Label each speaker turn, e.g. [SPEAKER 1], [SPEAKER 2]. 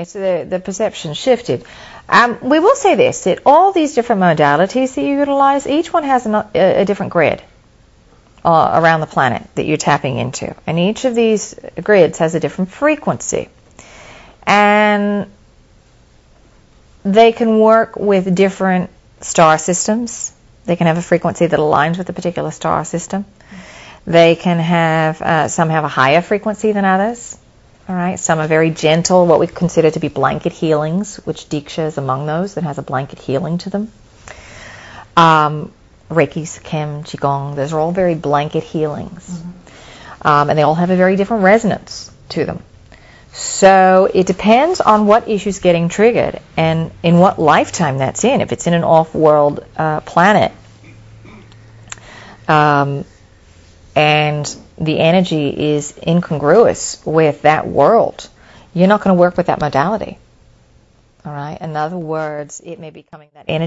[SPEAKER 1] Okay, so the perception shifted. We will say this, that all these different modalities that you utilize, each one has a different grid around the planet that you're tapping into. And each of these grids has a different frequency. And they can work with different star systems. They can have a frequency that aligns with a particular star system. They can have, some have a higher frequency than others. All right, some are very gentle, what we consider to be blanket healings, which Diksha is among those that has a blanket healing to them. Reiki, Sikkim, Qigong, those are all very blanket healings. Mm-hmm. And they all have a very different resonance to them. So it depends on what issue's getting triggered and in what lifetime that's in. If it's in an off-world planet, and the energy is incongruous with that world, you're not going to work with that modality. All right? In other words, it may be coming that energy